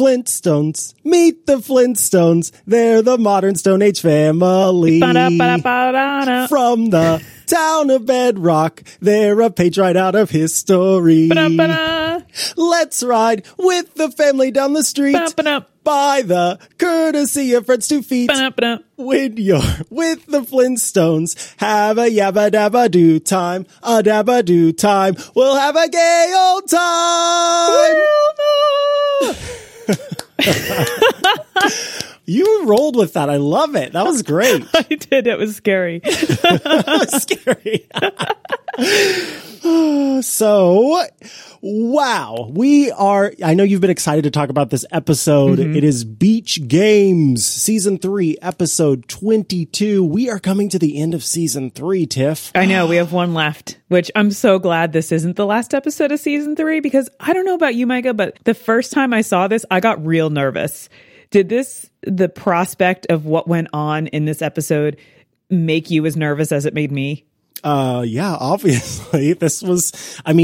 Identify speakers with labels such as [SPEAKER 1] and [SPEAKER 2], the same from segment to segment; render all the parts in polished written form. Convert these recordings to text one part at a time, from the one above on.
[SPEAKER 1] Flintstones. Meet the Flintstones. They're the modern Stone Age family.
[SPEAKER 2] Ba-da-ba-da-ba-da-da.
[SPEAKER 1] From the town of Bedrock, they're a page right out of history.
[SPEAKER 2] Ba-da-ba-da.
[SPEAKER 1] Let's ride with the family down the street.
[SPEAKER 2] Ba-da-ba-da.
[SPEAKER 1] By the courtesy of Fred's 2 feet.
[SPEAKER 2] Ba-da-ba-da.
[SPEAKER 1] When you're with the Flintstones, have a yabba-dabba-doo time, a dabba-doo time. We'll have a gay old time. You rolled with that. I love it. That was great.
[SPEAKER 2] I did. It was scary.
[SPEAKER 1] Scary. So, wow. I know you've been excited to talk about this episode.
[SPEAKER 2] Mm-hmm.
[SPEAKER 1] It is Beach Games, Season 3, Episode 22. We are coming to the end of Season 3, Tiff.
[SPEAKER 2] I know, we have one left, which I'm so glad this isn't the last episode of Season 3, because I don't know about you, Micah, but the first time I saw this, I got real nervous. Did the prospect of what went on in this episode make you as nervous as it made me?
[SPEAKER 1] Yeah, obviously. This was,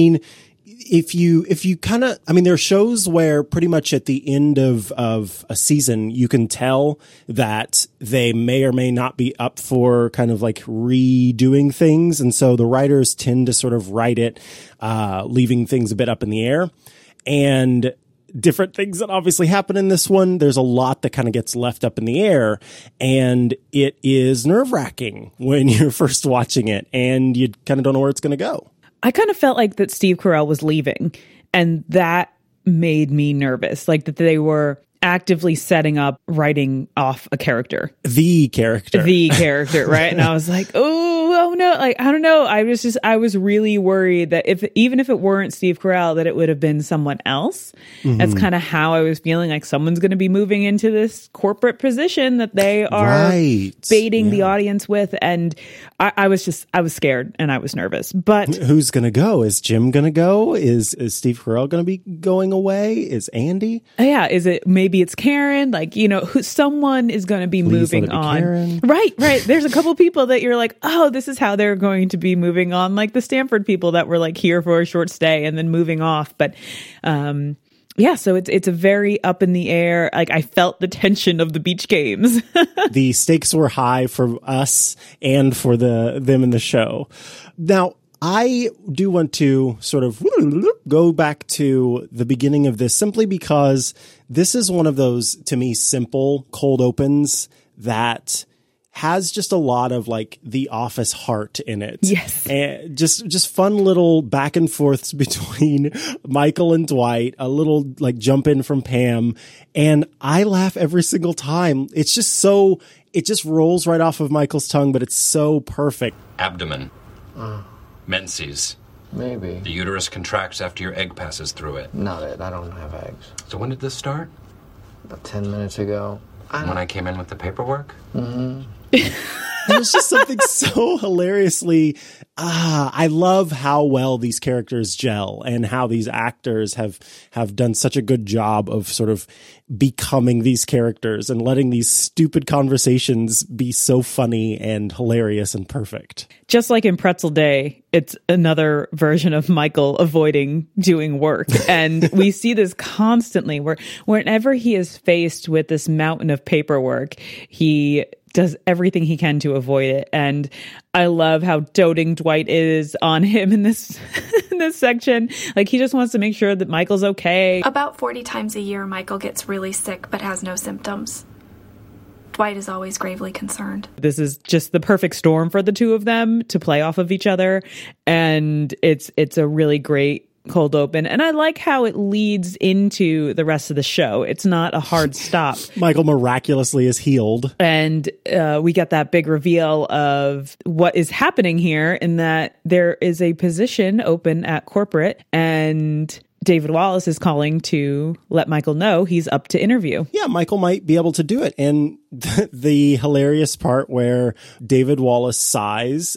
[SPEAKER 1] if you kind of, there are shows where pretty much at the end of a season, you can tell that they may or may not be up for kind of like redoing things. And so the writers tend to sort of write it, leaving things a bit up in the air. And different things that obviously happen in this one. There's a lot that kind of gets left up in the air, and it is nerve-wracking when you're first watching it and you kind of don't know where it's going to go.
[SPEAKER 2] I kind of felt like that Steve Carell was leaving, and that made me nervous, like that they were actively setting up writing off a character.
[SPEAKER 1] The character,
[SPEAKER 2] right? And I was like, oh no, like, I don't know. I was really worried that even if it weren't Steve Carell, that it would have been someone else. Mm-hmm. That's kind of how I was feeling, like someone's going to be moving into this corporate position that they are baiting the audience with. And I was scared and I was nervous. But
[SPEAKER 1] who's going to go? Is Jim going to go? Is Steve Carell going to be going away? Is Andy?
[SPEAKER 2] Yeah. Is it, maybe it's Karen? Like, someone is going to be moving on.
[SPEAKER 1] Karen.
[SPEAKER 2] Right. There's a couple people that you're like, oh, this is how they're going to be moving on, like the Stanford people that were like here for a short stay and then moving off. But so it's a very up in the air. Like, I felt the tension of the Beach Games.
[SPEAKER 1] The stakes were high for us and for them in the show. Now, I do want to sort of go back to the beginning of this, simply because this is one of those, to me, simple cold opens that has just a lot of like The Office heart in it.
[SPEAKER 2] Yes.
[SPEAKER 1] And just fun little back and forths between Michael and Dwight, a little like jump in from Pam. And I laugh every single time. It's just it just rolls right off of Michael's tongue, but it's so perfect.
[SPEAKER 3] Abdomen. Menses.
[SPEAKER 4] Maybe.
[SPEAKER 3] The uterus contracts after your egg passes through it.
[SPEAKER 4] Not it. I don't have eggs.
[SPEAKER 3] So when did this start?
[SPEAKER 4] About 10 minutes ago.
[SPEAKER 3] When I came in with the paperwork?
[SPEAKER 4] Mm-hmm.
[SPEAKER 1] There's just something so hilariously, I love how well these characters gel and how these actors have done such a good job of sort of becoming these characters and letting these stupid conversations be so funny and hilarious and perfect.
[SPEAKER 2] Just like in Pretzel Day, it's another version of Michael avoiding doing work. And we see this constantly whenever he is faced with this mountain of paperwork, he does everything he can to avoid it. And I love how doting Dwight is on him in this in this section. Like, he just wants to make sure that Michael's okay.
[SPEAKER 5] About 40 times a year, Michael gets really sick but has no symptoms. Dwight is always gravely concerned.
[SPEAKER 2] This is just the perfect storm for the two of them to play off of each other. And it's a really great cold open, and I like how it leads into the rest of the show. It's not a hard stop.
[SPEAKER 1] Michael miraculously is healed,
[SPEAKER 2] and we get that big reveal of what is happening here, in that there is a position open at corporate, and David Wallace is calling to let Michael know he's up to interview.
[SPEAKER 1] Yeah, Michael might be able to do it. And the hilarious part where David Wallace sighs.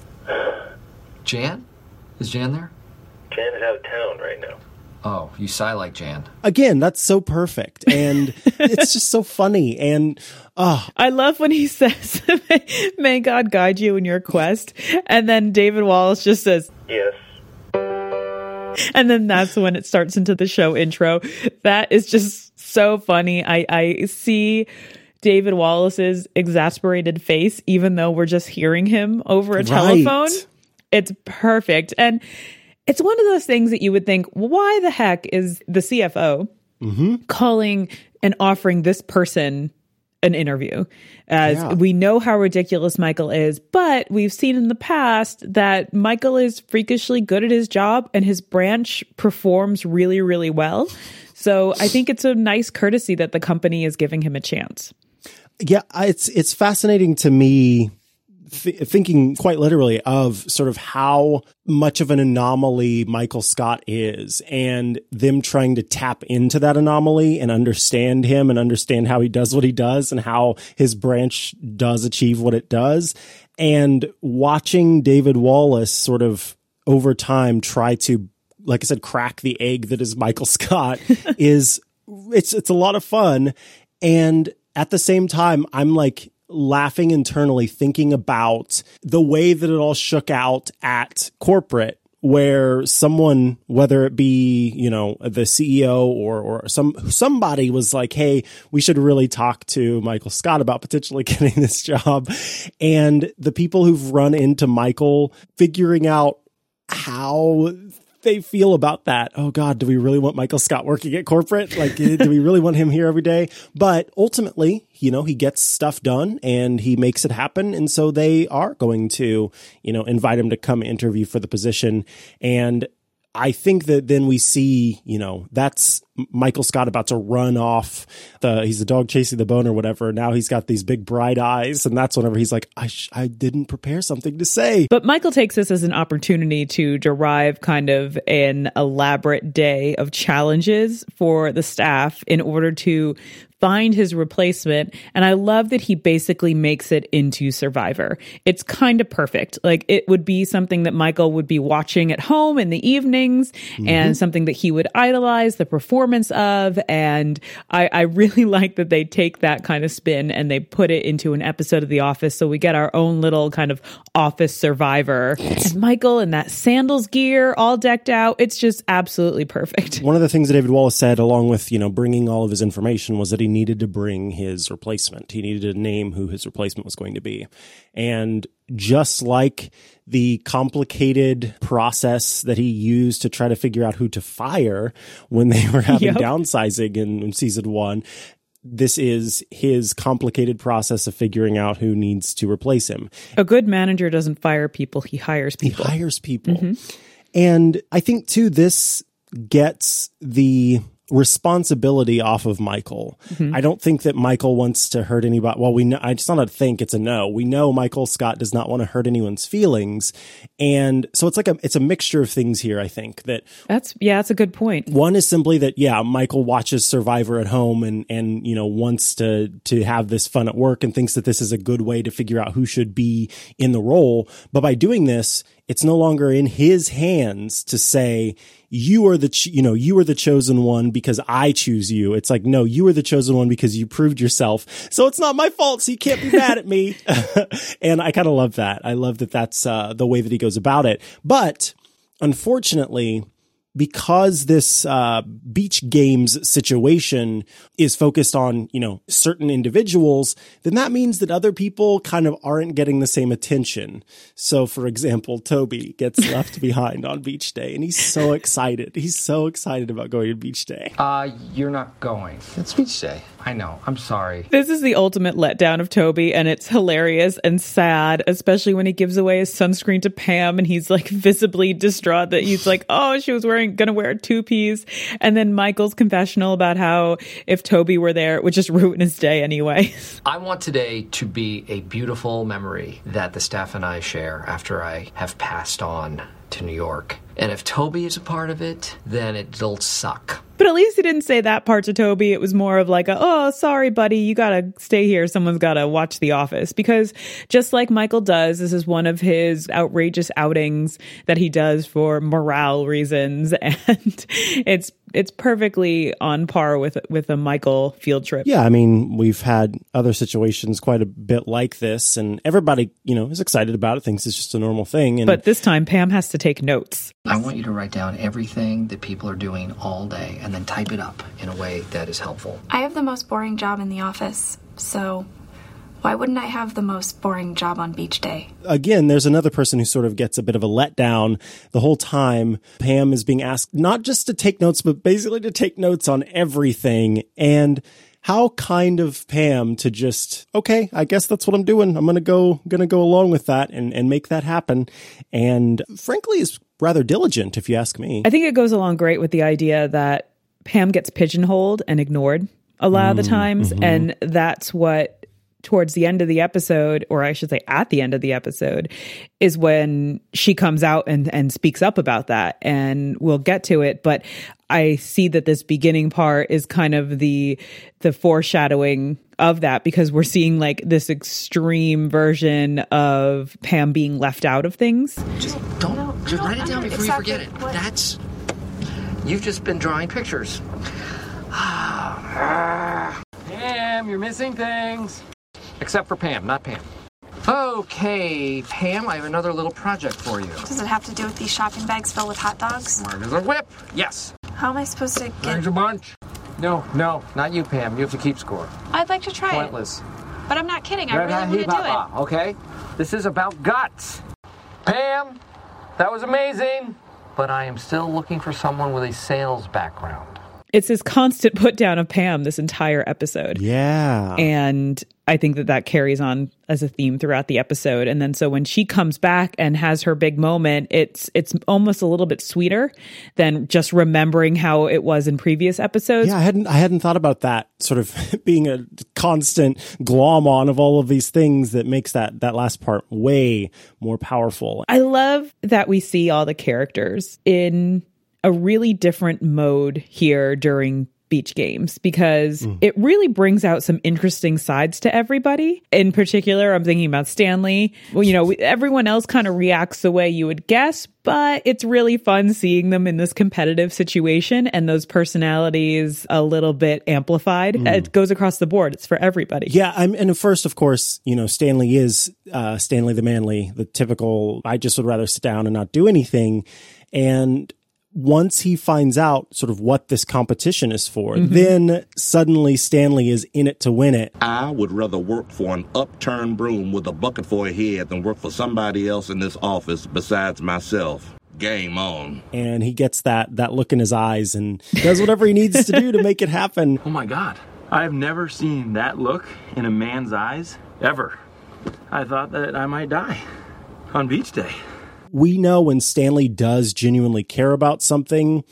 [SPEAKER 4] Jan? Is Jan there?
[SPEAKER 6] Jan is out of town right now.
[SPEAKER 4] Oh, you sigh like Jan.
[SPEAKER 1] Again, that's so perfect. And it's just so funny. And
[SPEAKER 2] I love when he says, may God guide you in your quest. And then David Wallace just says,
[SPEAKER 6] yes.
[SPEAKER 2] And then that's when it starts into the show intro. That is just so funny. I see David Wallace's exasperated face, even though we're just hearing him over a telephone. It's perfect. And it's one of those things that you would think, why the heck is the CFO calling and offering this person an interview? As we know how ridiculous Michael is, but we've seen in the past that Michael is freakishly good at his job and his branch performs really, really well. So I think it's a nice courtesy that the company is giving him a chance.
[SPEAKER 1] Yeah, it's fascinating to me, thinking quite literally of sort of how much of an anomaly Michael Scott is, and them trying to tap into that anomaly and understand him and understand how he does what he does and how his branch does achieve what it does. And watching David Wallace sort of over time try to, like I said, crack the egg that is Michael Scott it's a lot of fun. And at the same time, I'm like laughing internally, thinking about the way that it all shook out at corporate, where someone, whether it be, you know, the CEO or somebody was like, hey, we should really talk to Michael Scott about potentially getting this job. And the people who've run into Michael figuring out how they feel about that. Oh God, do we really want Michael Scott working at corporate? Like, do we really want him here every day? But ultimately, you know, he gets stuff done and he makes it happen. And so they are going to, you know, invite him to come interview for the position. And I think that then we see, you know, that's Michael Scott about to run off he's the dog chasing the bone or whatever. Now he's got these big bright eyes. And that's whenever he's like, I didn't prepare something to say.
[SPEAKER 2] But Michael takes this as an opportunity to derive kind of an elaborate day of challenges for the staff in order to find his replacement. And I love that he basically makes it into Survivor. It's kind of perfect. Like, it would be something that Michael would be watching at home in the evenings and something that he would idolize the performance of. And I really like that they take that kind of spin and they put it into an episode of The Office. So we get our own little kind of office Survivor. And Michael in that sandals gear, all decked out. It's just absolutely perfect.
[SPEAKER 1] One of the things that David Wallace said, along with, you know, bringing all of his information, was that he needed to bring his replacement. He needed to name who his replacement was going to be. And just like the complicated process that he used to try to figure out who to fire when they were having downsizing in season 1, this is his complicated process of figuring out who needs to replace him.
[SPEAKER 2] A good manager doesn't fire people, he hires people.
[SPEAKER 1] He hires people. And I think, too, this gets the responsibility off of Michael. I don't think that Michael wants to hurt anybody. Well, we know, it's not a think, it's a no. We know Michael Scott does not want to hurt anyone's feelings. And so it's a mixture of things here, I think. That's One is simply that, Michael watches Survivor at home and you know, wants to have this fun at work and thinks that this is a good way to figure out who should be in the role. But by doing this, it's no longer in his hands to say, you are the chosen one because I choose you. It's like, no, you are the chosen one because you proved yourself. So it's not my fault. So you can't be mad at me. And I kind of love that. I love that that's the way that he goes about it. But unfortunately, because this beach games situation is focused on, you know, certain individuals, then that means that other people kind of aren't getting the same attention. So, for example, Toby gets left behind on beach day, and he's so excited. He's so excited about going to beach day.
[SPEAKER 4] You're not going.
[SPEAKER 6] It's beach day.
[SPEAKER 4] I know. I'm sorry.
[SPEAKER 2] This is the ultimate letdown of Toby, and it's hilarious and sad, especially when he gives away his sunscreen to Pam, and he's like visibly distraught that he's like, oh, she was gonna wear a two-piece. And then Michael's confessional about how if Toby were there, it would just ruin his day anyway.
[SPEAKER 4] I want today to be a beautiful memory that the staff and I share after I have passed on to New York. And if Toby is a part of it, then it'll suck.
[SPEAKER 2] But at least he didn't say that part to Toby. It was more of like, oh, sorry, buddy, you gotta stay here. Someone's gotta watch The Office. Because just like Michael does, this is one of his outrageous outings that he does for morale reasons. And it's it's perfectly on par with a Michael field trip.
[SPEAKER 1] Yeah, I mean, we've had other situations quite a bit like this, and everybody, is excited about it, thinks it's just a normal thing.
[SPEAKER 2] But this time, Pam has to take notes.
[SPEAKER 4] I want you to write down everything that people are doing all day and then type it up in a way that is helpful.
[SPEAKER 5] I have the most boring job in the office, so why wouldn't I have the most boring job on beach day?
[SPEAKER 1] Again, there's another person who sort of gets a bit of a letdown the whole time. Pam is being asked not just to take notes, but basically to take notes on everything. And how kind of Pam to just, okay, I guess that's what I'm doing. I'm gonna go along with that and make that happen. And frankly, is rather diligent, if you ask me.
[SPEAKER 2] I think it goes along great with the idea that Pam gets pigeonholed and ignored a lot of the times, and that's what, towards the end of the episode, or I should say at the end of the episode, is when she comes out and speaks up about that. And we'll get to it, but I see that this beginning part is kind of the foreshadowing of that, because we're seeing like this extreme version of Pam being left out of things.
[SPEAKER 4] Just write it down before you forget it. You've just been drawing pictures. Pam, you're missing things. Except for Pam, not Pam. Okay, Pam, I have another little project for you.
[SPEAKER 5] Does it have to do with these shopping bags filled with hot dogs?
[SPEAKER 4] Mine is a whip. Yes.
[SPEAKER 5] How am I supposed to get...
[SPEAKER 4] Mine's a bunch. No, not you, Pam. You have to keep score.
[SPEAKER 5] I'd like to try
[SPEAKER 4] Pointless.
[SPEAKER 5] it. But I'm not kidding. I really want to do it.
[SPEAKER 4] Okay? This is about guts. Pam, that was amazing. But I am still looking for someone with a sales background.
[SPEAKER 2] It's this constant put down of Pam this entire episode.
[SPEAKER 1] Yeah.
[SPEAKER 2] And I think that carries on as a theme throughout the episode. And then so when she comes back and has her big moment, it's almost a little bit sweeter than just remembering how it was in previous episodes.
[SPEAKER 1] Yeah, I hadn't thought about that sort of being a constant glom on of all of these things that makes that last part way more powerful.
[SPEAKER 2] I love that we see all the characters in a really different mode here during beach games, because it really brings out some interesting sides to everybody. In particular, I'm thinking about Stanley. Well, everyone else kind of reacts the way you would guess, but it's really fun seeing them in this competitive situation and those personalities a little bit amplified. It goes across the board. It's for everybody.
[SPEAKER 1] Yeah. And first, of course, Stanley is Stanley the Manly, the typical, I just would rather sit down and not do anything. And once he finds out sort of what this competition is for, then suddenly Stanley is in it to win it.
[SPEAKER 7] I would rather work for an upturned broom with a bucket for a head than work for somebody else in this office besides myself. Game on.
[SPEAKER 1] And he gets that look in his eyes and does whatever he needs to do to make it happen.
[SPEAKER 8] Oh my God. I have never seen that look in a man's eyes, ever. I thought that I might die on beach day.
[SPEAKER 1] We know when Stanley does genuinely care about something,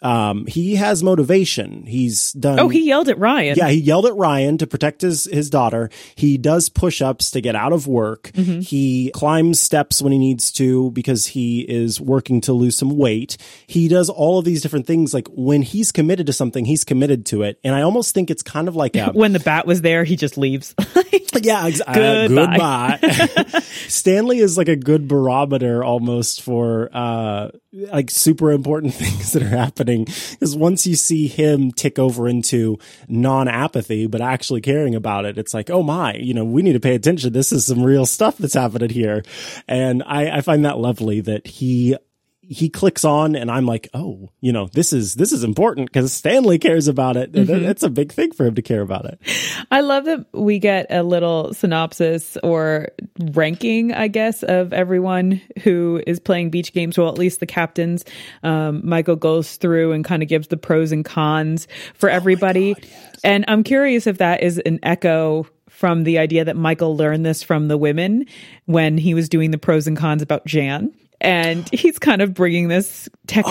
[SPEAKER 1] he has motivation. He's done.
[SPEAKER 2] Oh, he yelled at Ryan.
[SPEAKER 1] Yeah, he yelled at Ryan to protect his daughter. He does push-ups to get out of work. He climbs steps when he needs to because he is working to lose some weight. He does all of these different things. Like when he's committed to something, he's committed to it. And I almost think it's kind of like
[SPEAKER 2] when the bat was there, he just leaves.
[SPEAKER 1] Yeah, goodbye. Stanley is like a good barometer almost for like super important things that are happening, because once you see him tick over into non-apathy but actually caring about it, it's like, oh my, we need to pay attention. This is some real stuff that's happening here. And I find that lovely that he clicks on, and I'm like, oh, this is important because Stanley cares about it. It's a big thing for him to care about it.
[SPEAKER 2] I love that we get a little synopsis or ranking, I guess, of everyone who is playing beach games. Well, at least the captains. Michael goes through and kind of gives the pros and cons for everybody.
[SPEAKER 1] God, yes.
[SPEAKER 2] And I'm curious if that is an echo from the idea that Michael learned this from the women when he was doing the pros and cons about Jan. And he's kind of bringing this technique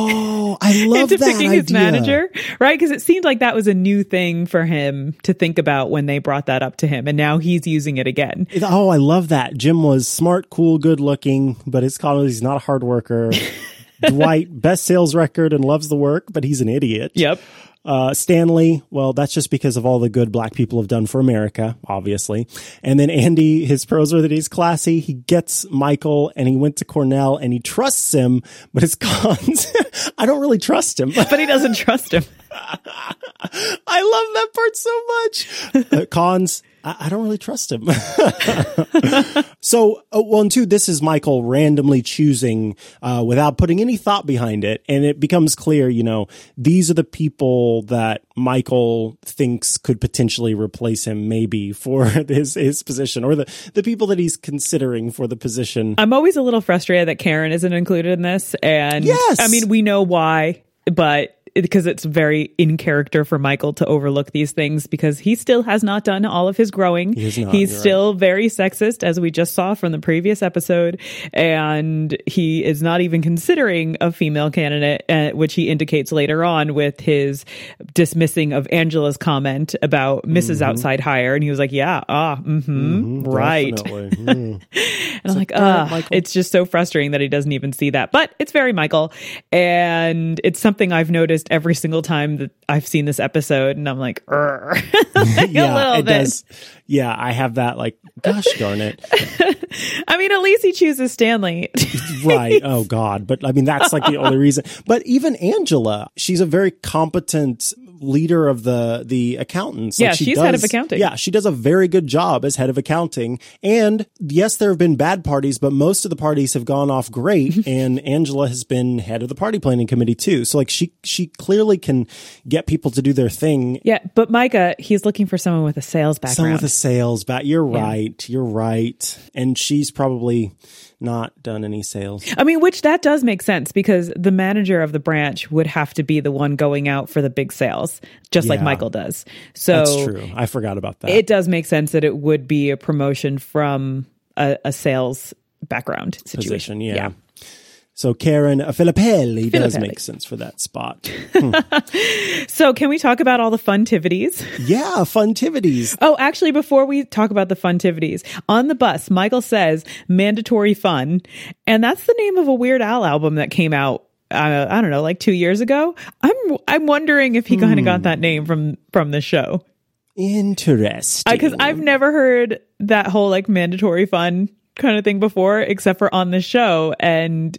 [SPEAKER 1] I love
[SPEAKER 2] into
[SPEAKER 1] that
[SPEAKER 2] picking his manager, right? Because it seemed like that was a new thing for him to think about when they brought that up to him. And now he's using it again.
[SPEAKER 1] Oh, I love that. Jim was smart, cool, good looking, but he's not a hard worker. Dwight, best sales record and loves the work, but he's an idiot.
[SPEAKER 2] Yep.
[SPEAKER 1] Stanley, well, that's just because of all the good black people have done for America, obviously. And then Andy, his pros are that he's classy. He gets Michael and he went to Cornell and he trusts him, but his cons, I don't really trust him.
[SPEAKER 2] But he doesn't trust him.
[SPEAKER 1] I love that part so much. Cons, I don't really trust him. So, and two, this is Michael randomly choosing without putting any thought behind it. And it becomes clear, these are the people that Michael thinks could potentially replace him maybe for his position, or the people that he's considering for the position.
[SPEAKER 2] I'm always a little frustrated that Karen isn't included in this. And
[SPEAKER 1] yes,
[SPEAKER 2] I mean, we know why, but because it's very in character for Michael to overlook these things because he still has not done all of his growing. He's still very sexist, as we just saw from the previous episode. And he is not even considering a female candidate, which he indicates later on with his dismissing of Angela's comment about Mrs. Outside Hire. And he was like, right. And I'm like, it's just so frustrating that he doesn't even see that. But it's very Michael. And it's something I've noticed every single time that I've seen this episode, and I'm like, like
[SPEAKER 1] yeah,
[SPEAKER 2] a little
[SPEAKER 1] it
[SPEAKER 2] bit.
[SPEAKER 1] Does. Yeah, I have that, like, gosh darn it.
[SPEAKER 2] I mean, at least he chooses Stanley.
[SPEAKER 1] Right. Oh, God. But I mean, that's like the only reason. But even Angela, she's a very competent leader of the accountants.
[SPEAKER 2] Yeah, she's head of accounting.
[SPEAKER 1] Yeah, she does a very good job as head of accounting. And yes, there have been bad parties, but most of the parties have gone off great. And Angela has been head of the party planning committee too. So like she clearly can get people to do their thing.
[SPEAKER 2] Yeah, but Micah, he's looking for someone with a sales background.
[SPEAKER 1] Someone with a sales background. You're right. You're right. And she's probably not done any sales.
[SPEAKER 2] I mean, which that does make sense because the manager of the branch would have to be the one going out for the big sales, just like Michael does. So
[SPEAKER 1] that's true. I forgot about that.
[SPEAKER 2] It does make sense that it would be a promotion from a sales background situation.
[SPEAKER 1] Position, yeah. So Karen Filippelli does make sense for that spot.
[SPEAKER 2] So can we talk about all the funtivities?
[SPEAKER 1] Yeah, funtivities.
[SPEAKER 2] Oh, actually, before we talk about the funtivities, on the bus, Michael says mandatory fun. And that's the name of a Weird Al album that came out, I don't know, like 2 years ago. I'm wondering if he kind of got that name from the show.
[SPEAKER 1] Interesting.
[SPEAKER 2] Because I've never heard that whole like mandatory fun kind of thing before, except for on the show. And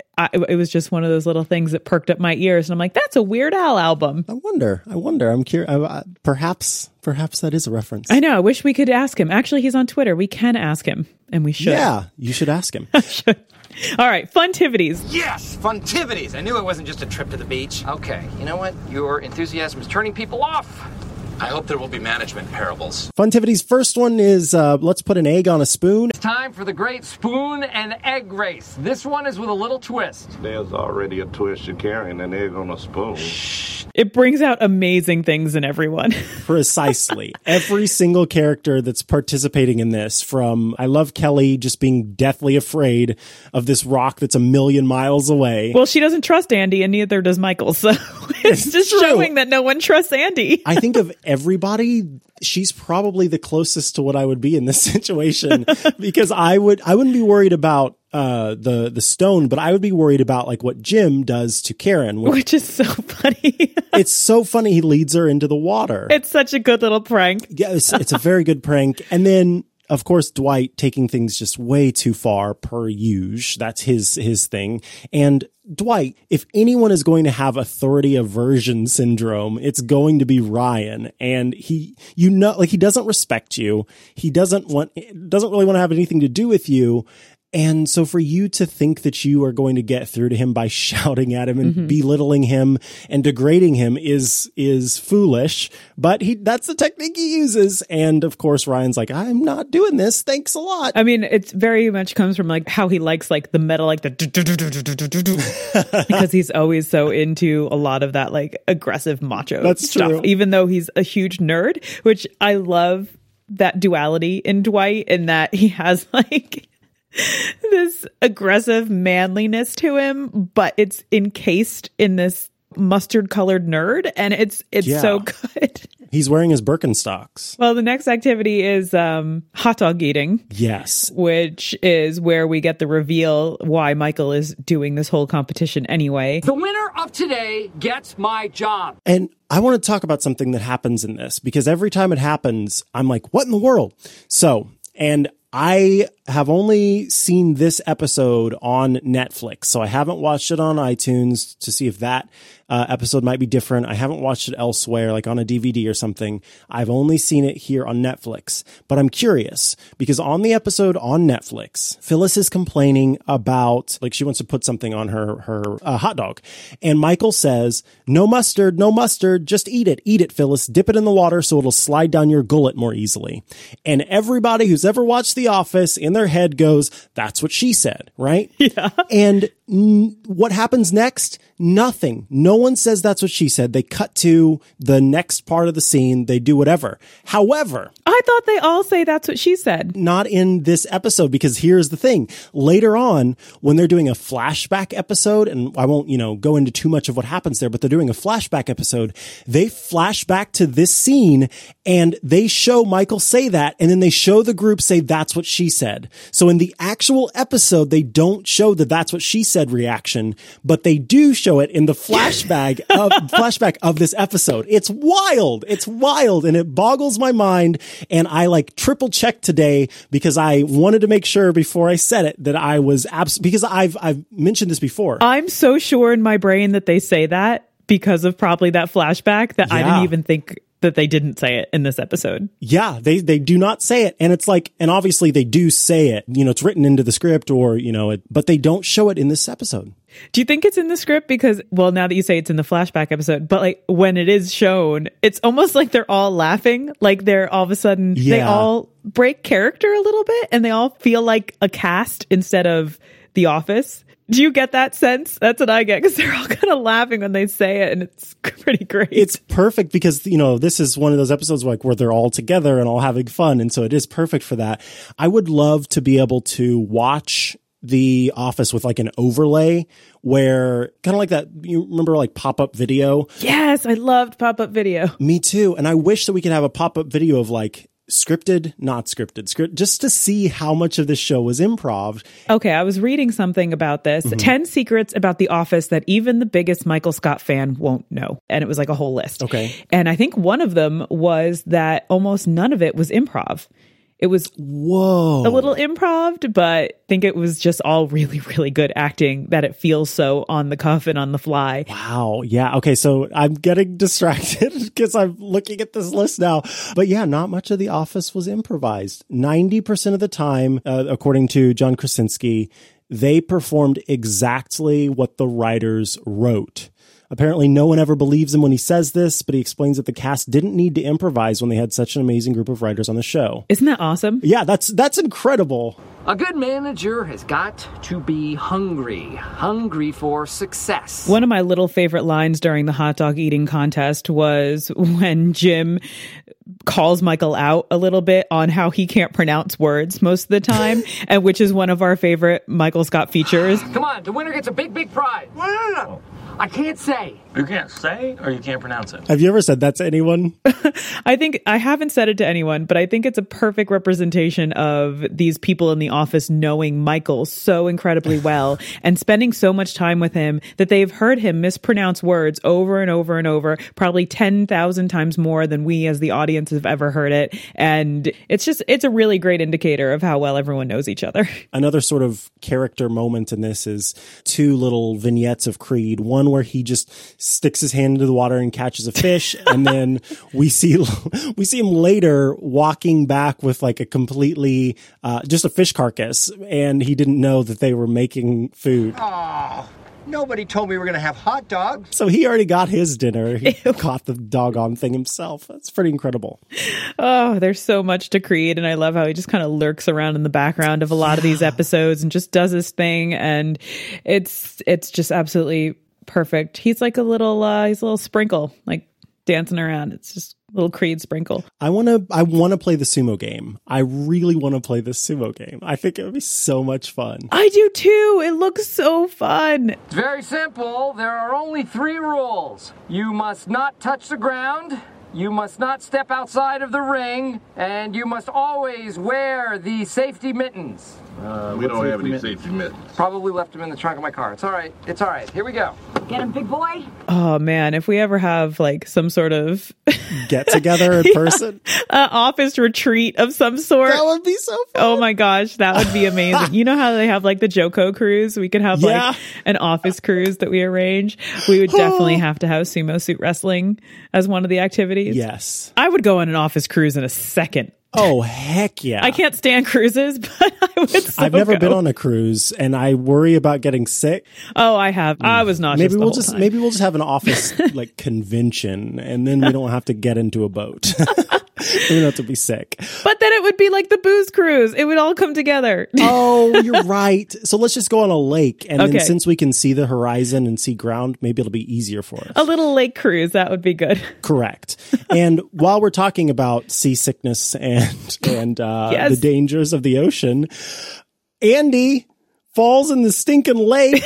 [SPEAKER 2] it was just one of those little things that perked up my ears. And I'm like, that's a Weird Al album.
[SPEAKER 1] I wonder. I'm curious. Perhaps that is a reference.
[SPEAKER 2] I know. I wish we could ask him. Actually, he's on Twitter. We can ask him, and we should.
[SPEAKER 1] Yeah, you should ask him.
[SPEAKER 2] Should. All right, funtivities.
[SPEAKER 9] Yes, funtivities. I knew it wasn't just a trip to the beach.
[SPEAKER 4] Okay, you know what? Your enthusiasm is turning people off.
[SPEAKER 3] I hope there will be management parables.
[SPEAKER 1] Funtivities. First one is let's put an egg on a spoon.
[SPEAKER 4] It's time for the great spoon and egg race. This one is with a little twist.
[SPEAKER 7] There's already a twist. You're carrying an egg on a spoon.
[SPEAKER 2] It brings out amazing things in everyone.
[SPEAKER 1] Precisely. Every single character that's participating in this, from I love Kelly just being deathly afraid of this rock that's 1,000,000 miles away.
[SPEAKER 2] Well, she doesn't trust Andy, and neither does Michael. So it's just
[SPEAKER 1] true.
[SPEAKER 2] Showing that no one trusts Andy.
[SPEAKER 1] I think of everybody, she's probably the closest to what I would be in this situation because I wouldn't be worried about the stone, but I would be worried about like what Jim does to Karen,
[SPEAKER 2] which is so funny.
[SPEAKER 1] It's so funny. He leads her into the water.
[SPEAKER 2] It's such a good little prank.
[SPEAKER 1] Yeah, it's a very good prank. And then, of course, Dwight taking things just way too far per usual. That's his thing. And Dwight, if anyone is going to have authority aversion syndrome, it's going to be Ryan. And he doesn't respect you. He doesn't really want to have anything to do with you. And so for you to think that you are going to get through to him by shouting at him and belittling him and degrading him is foolish, but that's the technique he uses. And of course, Ryan's like, I'm not doing this. Thanks a lot.
[SPEAKER 2] I mean, it very much comes from like how he likes like the metal, like the because he's always so into a lot of that like aggressive macho stuff, true. Even though he's a huge nerd, which I love that duality in Dwight, in that he has like this aggressive manliness to him, but it's encased in this mustard colored nerd, and it's so good.
[SPEAKER 1] He's wearing his Birkenstocks.
[SPEAKER 2] Well, the next activity is hot dog eating.
[SPEAKER 1] Yes.
[SPEAKER 2] Which is where we get the reveal why Michael is doing this whole competition anyway.
[SPEAKER 10] The winner of today gets my job.
[SPEAKER 1] And I want to talk about something that happens in this, because every time it happens, I'm like, what in the world? So, and I have only seen this episode on Netflix, so I haven't watched it on iTunes to see if that episode might be different. I haven't watched it elsewhere, like on a DVD or something. I've only seen it here on Netflix, but I'm curious because on the episode on Netflix, Phyllis is complaining about, like, she wants to put something on her hot dog, and Michael says, no mustard, just eat it, Phyllis, dip it in the water so it'll slide down your gullet more easily. And everybody who's ever watched The Office in their head goes, that's what she said, right?
[SPEAKER 2] Yeah.
[SPEAKER 1] And what happens next? Nothing. No one says that's what she said. They cut to the next part of the scene. They do whatever. However,
[SPEAKER 2] I thought they all say that's what she said.
[SPEAKER 1] Not in this episode, because here's the thing. Later on, when they're doing a flashback episode, and I won't, go into too much of what happens there, but they're doing a flashback episode, they flash back to this scene and they show Michael say that, and then they show the group say that's what she said. So in the actual episode, they don't show the that's what she said reaction, but they do show it in the flashback of this episode. It's wild, and it boggles my mind. And I triple checked today because I wanted to make sure before I said it that I was because I've mentioned this before.
[SPEAKER 2] I'm so sure in my brain that they say that because of probably that flashback that I didn't even think that they didn't say it in this episode.
[SPEAKER 1] Yeah, they do not say it. And it's and obviously they do say it, it's written into the script or, but they don't show it in this episode.
[SPEAKER 2] Do you think it's in the script? Because, well, now that you say it's in the flashback episode, but when it is shown, it's almost like they're all laughing. Like they're all of a sudden, they all break character a little bit and they all feel like a cast instead of The Office. Do you get that sense? That's what I get, because they're all kind of laughing when they say it, and it's pretty great.
[SPEAKER 1] It's perfect because, this is one of those episodes where they're all together and all having fun, and so it is perfect for that. I would love to be able to watch The Office with an overlay where kind of like that, you remember pop-up video?
[SPEAKER 2] Yes, I loved pop-up video.
[SPEAKER 1] Me too. And I wish that we could have a pop-up video of scripted, not scripted, just to see how much of this show was improv.
[SPEAKER 2] Okay, I was reading something about this. 10 secrets about The Office that even the biggest Michael Scott fan won't know. And it was a whole list.
[SPEAKER 1] Okay.
[SPEAKER 2] And I think one of them was that almost none of it was improv. It was a little improv, but I think it was just all really, really good acting that it feels so on the cuff and on the fly.
[SPEAKER 1] Wow. Yeah. Okay. So I'm getting distracted because I'm looking at this list now. But yeah, not much of The Office was improvised. 90% of the time, according to John Krasinski, they performed exactly what the writers wrote. Apparently, no one ever believes him when he says this, but he explains that the cast didn't need to improvise when they had such an amazing group of writers on the show.
[SPEAKER 2] Isn't that awesome?
[SPEAKER 1] Yeah, that's incredible.
[SPEAKER 10] A good manager has got to be hungry for success.
[SPEAKER 2] One of my little favorite lines during the hot dog eating contest was when Jim calls Michael out a little bit on how he can't pronounce words most of the time, and which is one of our favorite Michael Scott features.
[SPEAKER 10] Come on, the winner gets a big prize. No. I can't say.
[SPEAKER 8] You can't say or you can't pronounce it?
[SPEAKER 1] Have you ever said that to anyone?
[SPEAKER 2] I think I haven't said it to anyone, but I think it's a perfect representation of these people in the office knowing Michael so incredibly well and spending so much time with him that they've heard him mispronounce words over and over and over, probably 10,000 times more than we as the audience have ever heard it. And it's a really great indicator of how well everyone knows each other.
[SPEAKER 1] Another sort of character moment in this is two little vignettes of Creed. One where he just sticks his hand into the water and catches a fish. And then we see him later walking back with a completely, just a fish carcass. And he didn't know that they were making food.
[SPEAKER 9] Oh, nobody told me we were going to have hot dogs.
[SPEAKER 1] So he already got his dinner. He caught the doggone thing himself. That's pretty incredible.
[SPEAKER 2] Oh, there's so much to Creed. And I love how he just kind of lurks around in the background of a lot of these episodes and just does his thing. And it's just absolutely perfect. He's like a little sprinkle, dancing around. It's just a little Creed sprinkle.
[SPEAKER 1] I want to play the sumo game. I really want to play this sumo game. I think it would be so much fun.
[SPEAKER 2] I do too. It looks so fun.
[SPEAKER 10] It's very simple. There are only 3 rules. You must not touch the ground. You must not step outside of the ring, and you must always wear the safety mittens.
[SPEAKER 7] We don't have any safety mittens.
[SPEAKER 10] Probably left them in the trunk of my car. It's all right. It's all right. Here we go.
[SPEAKER 11] Get him, big boy.
[SPEAKER 2] Oh man, if we ever have like some sort of
[SPEAKER 1] get together in person,
[SPEAKER 2] office retreat of some sort,
[SPEAKER 1] that would be so fun.
[SPEAKER 2] Oh my gosh, that would be amazing. You know how they have like the Joko cruise? We could have like an office cruise that we arrange. We would definitely have to have sumo suit wrestling as one of the activities.
[SPEAKER 1] Yes.
[SPEAKER 2] I would go on an office cruise in a second.
[SPEAKER 1] Oh, heck yeah.
[SPEAKER 2] I can't stand cruises, but I would so
[SPEAKER 1] I've never
[SPEAKER 2] go.
[SPEAKER 1] been on a cruise, and I worry about getting sick.
[SPEAKER 2] Oh, I have. I was nauseous
[SPEAKER 1] Maybe
[SPEAKER 2] the
[SPEAKER 1] we'll
[SPEAKER 2] whole
[SPEAKER 1] just
[SPEAKER 2] time.
[SPEAKER 1] maybe we'll just have an office like convention, and then we don't have to get into a boat. We don't have to be sick.
[SPEAKER 2] But then it would be like the booze cruise. It would all come together.
[SPEAKER 1] Oh, you're right. So let's just go on a lake, and then since we can see the horizon and see ground, maybe it'll be easier for us.
[SPEAKER 2] A little lake cruise, that would be good.
[SPEAKER 1] Correct. And while we're talking about seasickness and the dangers of the ocean, Andy falls in the stinking lake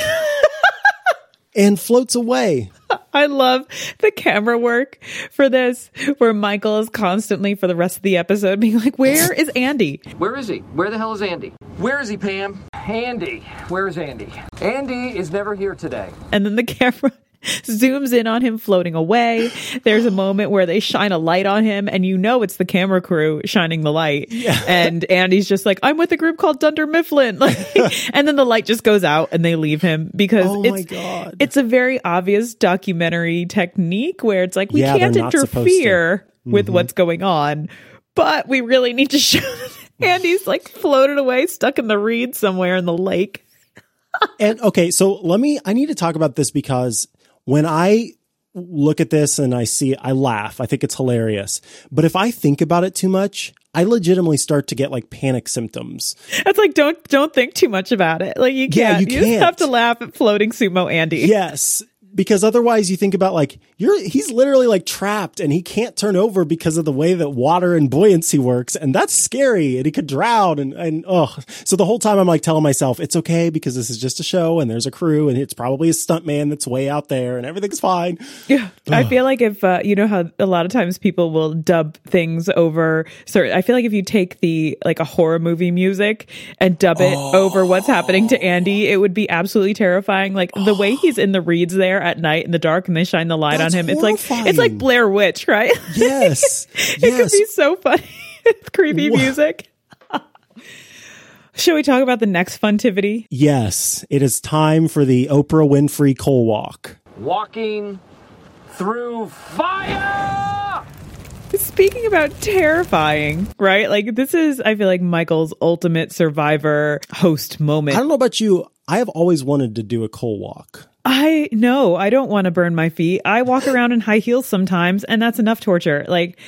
[SPEAKER 1] and floats away.
[SPEAKER 2] I love the camera work for this, where Michael is constantly, for the rest of the episode, being like, where is Andy?
[SPEAKER 10] Where is he? Where the hell is Andy? Where is he, Pam? Andy. Where is Andy? Andy is never here today.
[SPEAKER 2] And then the camera zooms in on him floating away. There's a moment where they shine a light on him, and you know it's the camera crew shining the light. Yeah. And Andy's just like, I'm with a group called Dunder Mifflin. And then the light just goes out and they leave him because it's a very obvious documentary technique where it's like, we can't interfere with what's going on, but we really need to show Andy's like floated away, stuck in the reeds somewhere in the lake.
[SPEAKER 1] And okay, so I need to talk about this because when I look at this and I laugh. I think it's hilarious. But if I think about it too much, I legitimately start to get like panic symptoms.
[SPEAKER 2] It's like, don't think too much about it. Like you can't. You just have to laugh at floating sumo Andy.
[SPEAKER 1] Yes. Because otherwise you think about like, he's literally like trapped and he can't turn over because of the way that water and buoyancy works. And that's scary and he could drown and so the whole time I'm like telling myself it's okay because this is just a show and there's a crew and it's probably a stuntman that's way out there and everything's fine.
[SPEAKER 2] Yeah. I feel like if, you know how a lot of times people will dub things over. So I feel like if you take like a horror movie music and dub it over what's happening to Andy, it would be absolutely terrifying. Like the way he's in the reeds there at night in the dark and they shine the light on him.
[SPEAKER 1] Horrifying.
[SPEAKER 2] It's like Blair Witch, right?
[SPEAKER 1] Yes.
[SPEAKER 2] It could be so funny. Creepy music. Shall we talk about the next funtivity?
[SPEAKER 1] Yes. It is time for the Oprah Winfrey coal walk.
[SPEAKER 10] Walking through fire!
[SPEAKER 2] Speaking about terrifying, right? Like this is, I feel like Michael's ultimate survivor host moment.
[SPEAKER 1] I don't know about you. I have always wanted to do a coal walk.
[SPEAKER 2] I don't want to burn my feet. I walk around in high heels sometimes, and that's enough torture. Like,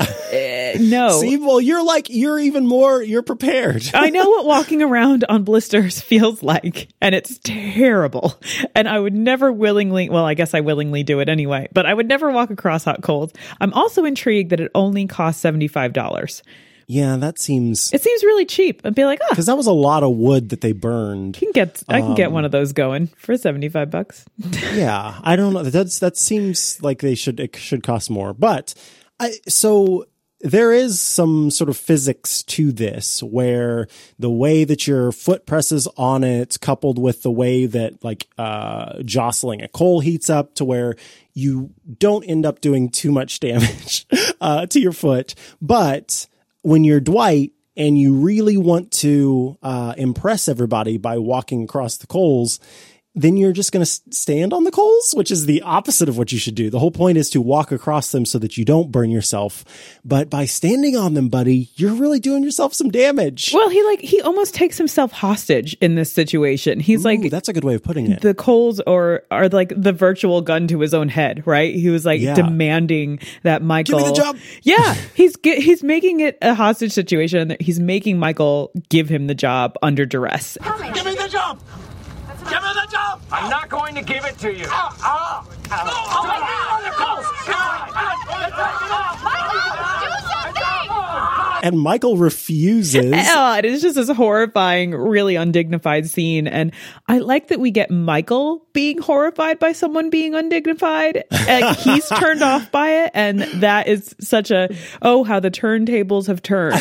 [SPEAKER 2] no.
[SPEAKER 1] See, well, you're even more, you're prepared.
[SPEAKER 2] I know what walking around on blisters feels like, and it's terrible. And I would never I guess I willingly do it anyway, but I would never walk across hot coals. I'm also intrigued that it only costs $75.
[SPEAKER 1] Yeah, that seems...
[SPEAKER 2] It seems really cheap. I'd be like,
[SPEAKER 1] because that was a lot of wood that they burned.
[SPEAKER 2] I can get one of those going for $75.
[SPEAKER 1] Yeah, I don't know. That seems like it should cost more. But so there is some sort of physics to this where the way that your foot presses on it, coupled with the way that like jostling a coal heats up to where you don't end up doing too much damage to your foot, but when you're Dwight and you really want to impress everybody by walking across the coals, then you're just going to stand on the coals, which is the opposite of what you should do. The whole point is to walk across them so that you don't burn yourself. But by standing on them, buddy, you're really doing yourself some damage.
[SPEAKER 2] Well, he almost takes himself hostage in this situation. He's like,
[SPEAKER 1] that's a good way of putting it.
[SPEAKER 2] The coals are like the virtual gun to his own head, right? He was like demanding that Michael
[SPEAKER 1] give me the job.
[SPEAKER 2] Yeah, he's making it a hostage situation. He's making Michael give him the job under duress.
[SPEAKER 9] Give me the job. Give me the job!
[SPEAKER 10] I'm not going to give it to you.
[SPEAKER 9] On the coast!
[SPEAKER 11] Michael, do something!
[SPEAKER 1] And Michael refuses.
[SPEAKER 2] Oh, it is just this horrifying, really undignified scene. And I like that we get Michael being horrified by someone being undignified. He's turned off by it. And that is such a, oh, how the turntables have turned.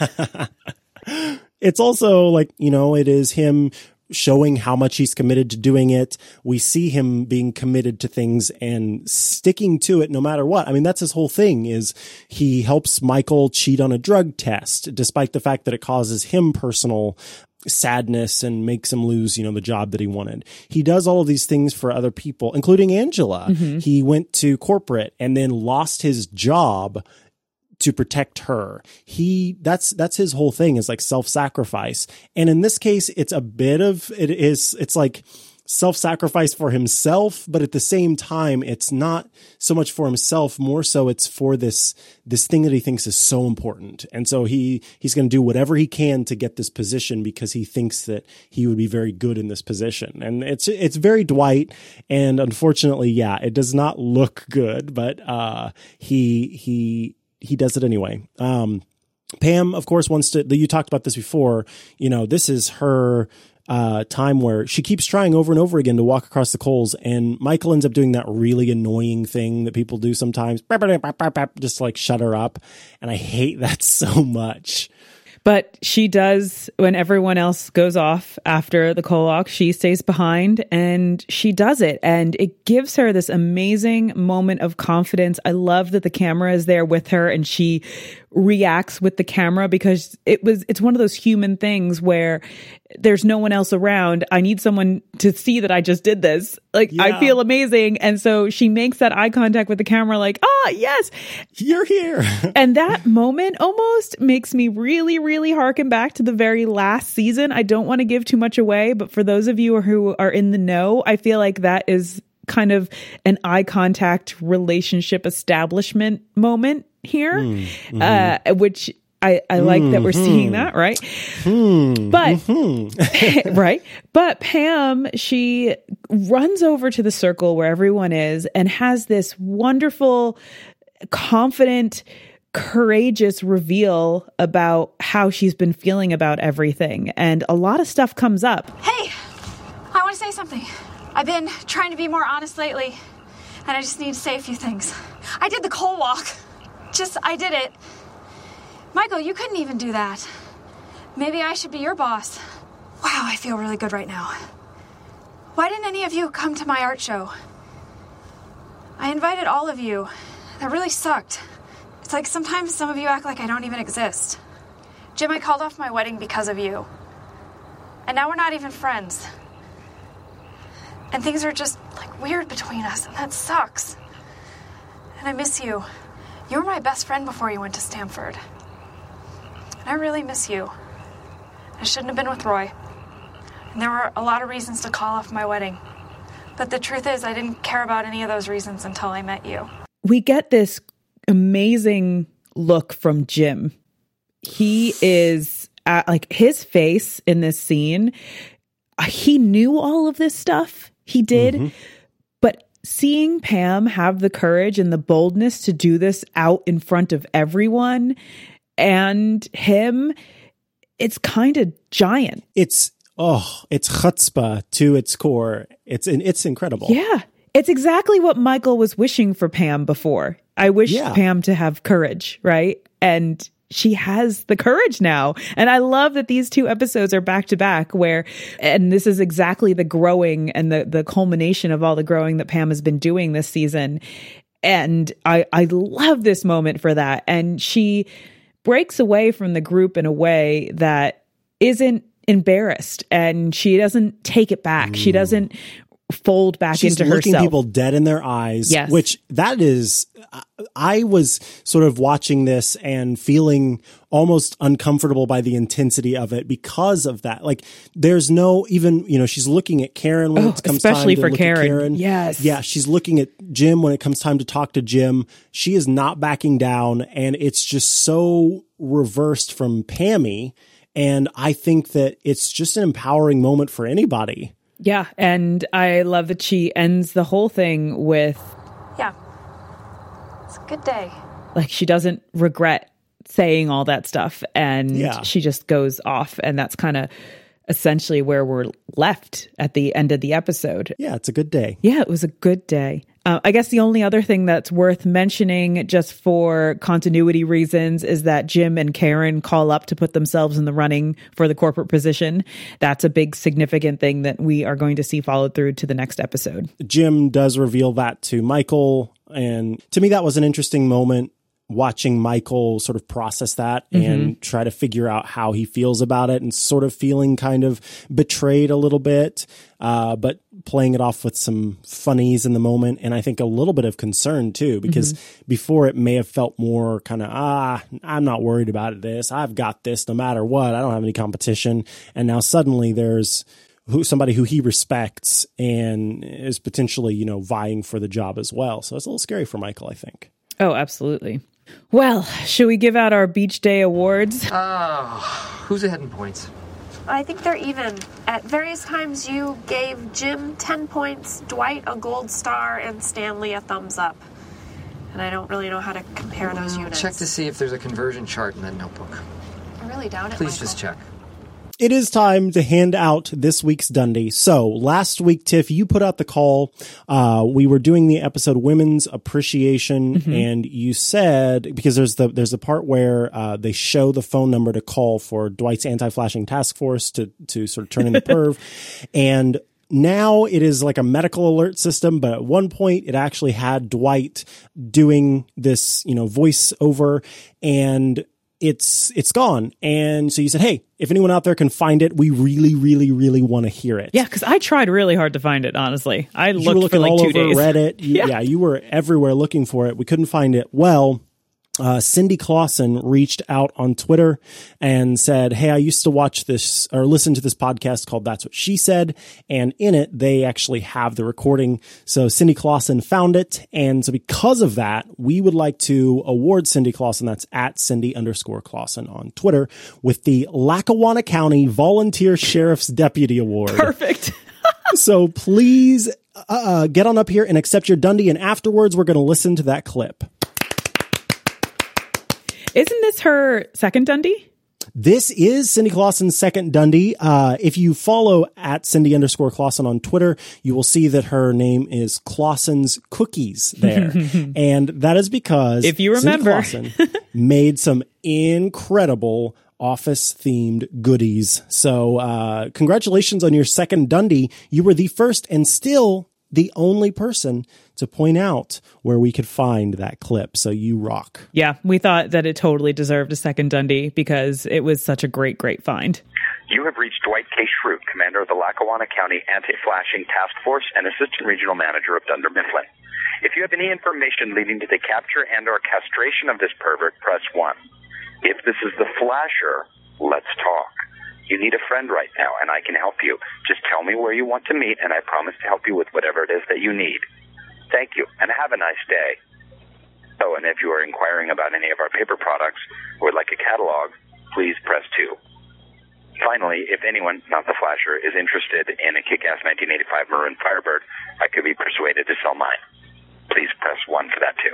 [SPEAKER 1] It's also like, it is him showing how much he's committed to doing it. We see him being committed to things and sticking to it no matter what. I mean, that's his whole thing is he helps Michael cheat on a drug test, despite the fact that it causes him personal sadness and makes him lose, the job that he wanted. He does all of these things for other people, including Angela. Mm-hmm. He went to corporate and then lost his job to protect her. That's his whole thing is like self-sacrifice. And in this case, it's like self-sacrifice for himself, but at the same time, it's not so much for himself, more so it's for this thing that he thinks is so important. And so he's going to do whatever he can to get this position because he thinks that he would be very good in this position. And it's very Dwight. And unfortunately, yeah, it does not look good, but he does it anyway. Pam, of course, you talked about this before, this is her time where she keeps trying over and over again to walk across the coals, and Michael ends up doing that really annoying thing that people do sometimes, just to like shut her up. And I hate that so much.
[SPEAKER 2] But she does, when everyone else goes off after the coal walk, she stays behind and she does it. And it gives her this amazing moment of confidence. I love that the camera is there with her and she reacts with the camera because it's one of those human things where there's no one else around. I need someone to see that I just did this. Like, yeah. I feel amazing. And so she makes that eye contact with the camera like, yes,
[SPEAKER 1] you're here.
[SPEAKER 2] And that moment almost makes me really, really harken back to the very last season. I don't want to give too much away, but for those of you who are in the know, I feel like that is kind of an eye contact relationship establishment moment here, which I like that we're seeing that, right? But, right. But Pam, she runs over to the circle where everyone is and has this wonderful, confident, courageous reveal about how she's been feeling about everything. And a lot of stuff comes up.
[SPEAKER 5] Hey, I want to say something. I've been trying to be more honest lately, and I just need to say a few things. I did the coal walk. I did it. Michael, you couldn't even do that. Maybe I should be your boss. Wow, I feel really good right now. Why didn't any of you come to my art show? I invited all of you. That really sucked. It's like sometimes some of you act like I don't even exist. Jim, I called off my wedding because of you. And now we're not even friends. And things are just like weird between us, and that sucks. And I miss you. You were my best friend before you went to Stanford. And I really miss you. I shouldn't have been with Roy. And there were a lot of reasons to call off my wedding. But the truth is, I didn't care about any of those reasons until I met you.
[SPEAKER 2] We get this amazing look from Jim. He is like his face in this scene. He knew all of this stuff. He did. Mm-hmm. But seeing Pam have the courage and the boldness to do this out in front of everyone and him, it's kind of giant.
[SPEAKER 1] It's chutzpah to its core. It's incredible.
[SPEAKER 2] Yeah. It's exactly what Michael was wishing for Pam before. I wish Pam to have courage, right? And she has the courage now. And I love that these two episodes are back to back and this is exactly the growing and the culmination of all the growing that Pam has been doing this season. And I love this moment for that. And she breaks away from the group in a way that isn't embarrassed and she doesn't take it back. She doesn't fold back into herself.
[SPEAKER 1] She's looking people dead in their eyes,
[SPEAKER 2] yes.
[SPEAKER 1] Which that is, I was sort of watching this and feeling almost uncomfortable by the intensity of it because of that. Like there's no even, she's looking at Karen when it comes
[SPEAKER 2] especially
[SPEAKER 1] time to
[SPEAKER 2] for
[SPEAKER 1] look
[SPEAKER 2] Karen.
[SPEAKER 1] at Karen.
[SPEAKER 2] Yes.
[SPEAKER 1] Yeah. She's looking at Jim when it comes time to talk to Jim. She is not backing down and it's just so reversed from Pammy. And I think that it's just an empowering moment for anybody.
[SPEAKER 2] Yeah, and I love that she ends the whole thing with...
[SPEAKER 5] Yeah, it's a good day.
[SPEAKER 2] Like, she doesn't regret saying all that stuff, and
[SPEAKER 1] Yeah.
[SPEAKER 2] she just goes off, and that's kind of essentially where we're left at the end of the episode.
[SPEAKER 1] Yeah, it's a good day.
[SPEAKER 2] Yeah, it was a good day. I guess the only other thing that's worth mentioning just for continuity reasons is that Jim and Karen call up to put themselves in the running for the corporate position. That's a big significant thing that we are going to see followed through to the next episode.
[SPEAKER 1] Jim does reveal that to Michael. And to me, that was an interesting moment, watching Michael sort of process that and try to figure out how he feels about it, and sort of feeling kind of betrayed a little bit, but playing it off with some funnies in the moment. And I think a little bit of concern too, because before it may have felt more kind of, I'm not worried about this. I've got this no matter what. I don't have any competition. And now suddenly there's somebody who he respects and is potentially, vying for the job as well. So it's a little scary for Michael, I think.
[SPEAKER 2] Oh, absolutely. Well, should we give out our Beach Day awards?
[SPEAKER 4] Who's ahead in points?
[SPEAKER 11] I think they're even. At various times, you gave Jim 10 points, Dwight a gold star, and Stanley a thumbs up. And I don't really know how to compare those units.
[SPEAKER 4] Check to see if there's a conversion chart in that notebook.
[SPEAKER 11] I really doubt it,
[SPEAKER 4] Please
[SPEAKER 11] Michael.
[SPEAKER 4] just check.
[SPEAKER 1] It is time to hand out this week's Dundie. So last week, Tiff, you put out the call. We were doing the episode Women's Appreciation, and you said, because there's a part where they show the phone number to call for Dwight's anti-flashing task force to sort of turn in the perv. And now it is like a medical alert system, but at one point it actually had Dwight doing this, voiceover, and it's gone. And so you said, hey, if anyone out there can find it, we really, really, really want to hear it.
[SPEAKER 2] Yeah, because I tried really hard to find it, honestly. I
[SPEAKER 1] You were
[SPEAKER 2] looked
[SPEAKER 1] looking
[SPEAKER 2] for like
[SPEAKER 1] all
[SPEAKER 2] 2
[SPEAKER 1] over
[SPEAKER 2] days.
[SPEAKER 1] Reddit. You were everywhere looking for it. We couldn't find it. Well, Cindy Clausen reached out on Twitter and said, hey, I used to watch this or listen to this podcast called That's What She Said. And in it, they actually have the recording. So Cindy Clausen found it. And so because of that, we would like to award Cindy Clausen, that's at Cindy_Clausen on Twitter, with the Lackawanna County Volunteer Sheriff's Deputy Award.
[SPEAKER 2] Perfect.
[SPEAKER 1] So please get on up here and accept your Dundie. And afterwards, we're going to listen to that clip.
[SPEAKER 2] Isn't this her second Dundie?
[SPEAKER 1] This is Cindy Clausen's second Dundie. If you follow at Cindy_Clausen on Twitter, you will see that her name is Clausen's Cookies there. And that is because
[SPEAKER 2] if you remember,
[SPEAKER 1] Cindy Clausen made some incredible office-themed goodies. So congratulations on your second Dundie. You were the first and still the only person to point out where we could find that clip. So you rock.
[SPEAKER 2] Yeah, we thought that it totally deserved a second Dundie because it was such a great, great find.
[SPEAKER 12] You have reached Dwight K. Schrute, commander of the Lackawanna County Anti-Flashing Task Force and assistant regional manager of Dunder Mifflin. If you have any information leading to the capture and or castration of this pervert, press 1. If this is the flasher, let's talk. You need a friend right now, and I can help you. Just tell me where you want to meet, and I promise to help you with whatever it is that you need. Thank you, and have a nice day. Oh, and if you are inquiring about any of our paper products or would like a catalog, please press 2. Finally, if anyone, not the flasher, is interested in a kick-ass 1985 Maroon Firebird, I could be persuaded to sell mine. Please press 1 for that, too.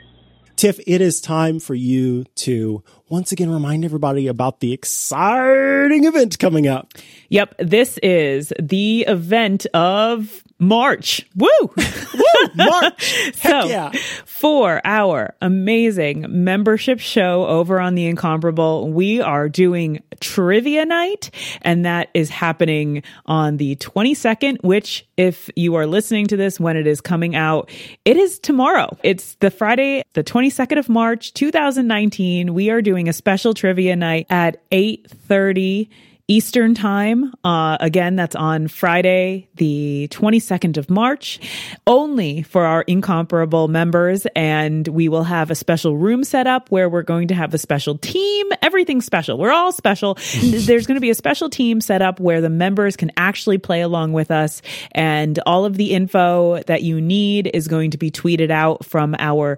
[SPEAKER 1] Tiff, it is time for you to once again remind everybody about the exciting event coming up.
[SPEAKER 2] Yep, this is the event of March. Woo!
[SPEAKER 1] Woo! March! Heck yeah.
[SPEAKER 2] For our amazing membership show over on The Incomparable, we are doing Trivia Night, and that is happening on the 22nd, which, if you are listening to this when it is coming out, it is tomorrow. It's the Friday, the 22nd of March, 2019. We are doing a special Trivia Night at 8:30 Eastern time. Again, that's on Friday, the 22nd of March, only for our Incomparable members. And we will have a special room set up where we're going to have a special team. Everything's special. We're all special. There's going to be a special team set up where the members can actually play along with us. And all of the info that you need is going to be tweeted out from our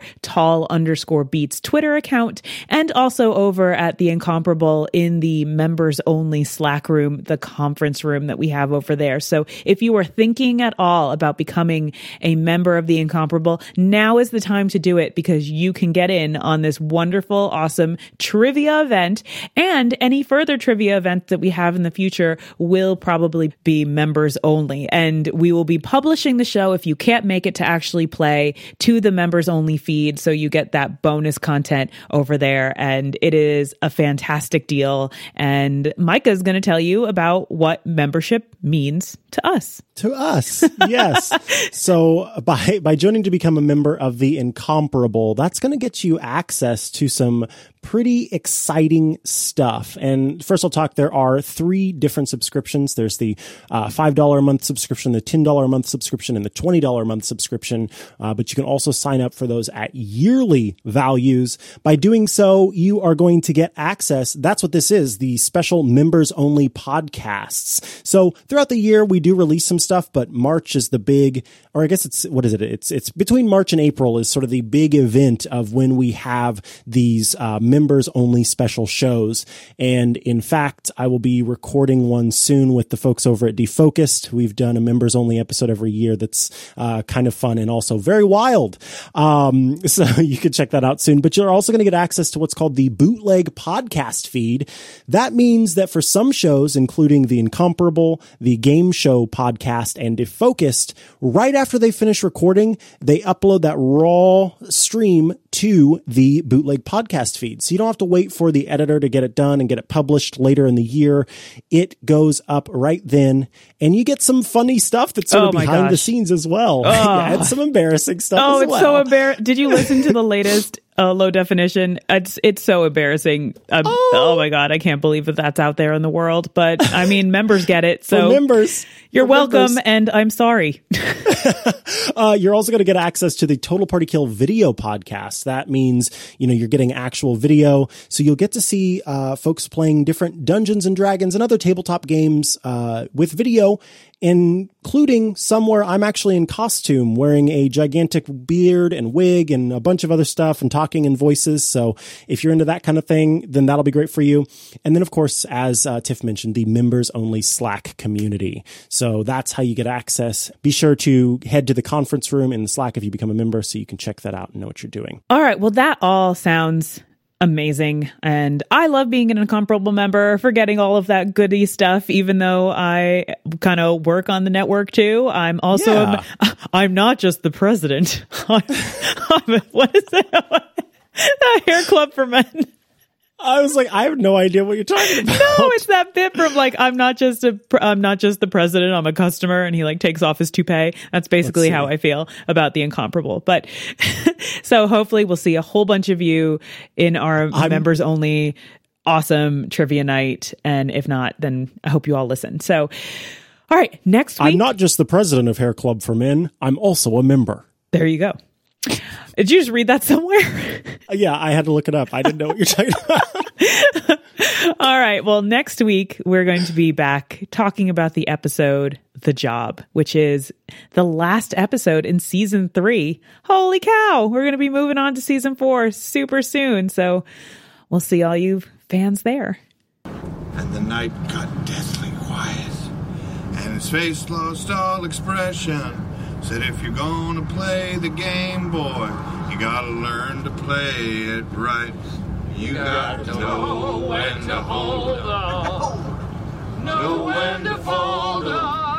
[SPEAKER 2] tall_beats Twitter account, and also over at The Incomparable in the members only Slack room, the conference room that we have over there. So if you are thinking at all about becoming a member of The Incomparable, now is the time to do it, because you can get in on this wonderful, awesome trivia event, and any further trivia events that we have in the future will probably be members only. And we will be publishing the show, if you can't make it to actually play, to the members only feed. So you get that bonus content over there. And it is a fantastic deal. And Micah is going to tell you about what membership means to us.
[SPEAKER 1] To us, yes. So by joining to become a member of The Incomparable, that's going to get you access to some pretty exciting stuff. And first I'll talk, there are 3 different subscriptions. There's the $5 a month subscription, the $10 a month subscription, and the $20 a month subscription. But you can also sign up for those at yearly values. By doing so, you are going to get access. That's what this is, the special members only podcasts. So throughout the year, we do release some stuff, but March is the big, or I guess it's between March and April is sort of the big event of when we have these members only special shows. And in fact, I will be recording one soon with the folks over at Defocused. We've done a members only episode every year that's kind of fun and also very wild. So you can check that out soon. But you're also going to get access to what's called the Bootleg podcast feed. That means that for some shows, including The Incomparable, the Game Show podcast, and Defocused, right after they finish recording, they upload that raw stream to the Bootleg podcast feed. So you don't have to wait for the editor to get it done and get it published later in the year. It goes up right then, and you get some funny stuff that's sort of behind the scenes as well. Yeah, and some embarrassing stuff as well.
[SPEAKER 2] It's so embarrassing. Did you listen to the latest low definition? It's so embarrassing. Oh my God, I can't believe that that's out there in the world. But I mean, members get it. So you're welcome, and I'm sorry.
[SPEAKER 1] You're also going to get access to the Total Party Kill video podcast. That means, you're getting actual video. So you'll get to see folks playing different Dungeons and Dragons and other tabletop games with video, including some where I'm actually in costume, wearing a gigantic beard and wig and a bunch of other stuff and talking in voices. So if you're into that kind of thing, then that'll be great for you. And then, of course, as Tiff mentioned, the members only Slack community. So that's how you get access. Be sure to head to the conference room in the Slack if you become a member, so you can check that out and know what you're doing.
[SPEAKER 2] All right. Well, that all sounds amazing. And I love being an Incomparable member, for getting all of that goody stuff, even though I kind of work on the network too. I'm also, I'm not just the president. What is that? Hair Club for Men.
[SPEAKER 1] I was like, I have no idea what you're talking about.
[SPEAKER 2] No, it's that bit from I'm not just the president, I'm a customer, and he takes off his toupee. That's basically how I feel about The Incomparable. But so hopefully we'll see a whole bunch of you in our members only awesome trivia night. And if not, then I hope you all listen. So, all right, next week.
[SPEAKER 1] I'm not just the president of Hair Club for Men. I'm also a member.
[SPEAKER 2] There you go. Did you just read that somewhere?
[SPEAKER 1] Yeah, I had to look it up. I didn't know what you're talking about.
[SPEAKER 2] All right. Well, next week, we're going to be back talking about the episode The Job, which is the last episode in season 3. Holy cow. We're going to be moving on to season 4 super soon. So we'll see all you fans there.
[SPEAKER 13] And the night got deathly quiet, and his face lost all expression. Said, if you're gonna play the game, boy, you gotta learn to play it right. You got to know when to hold up, know when to fold up.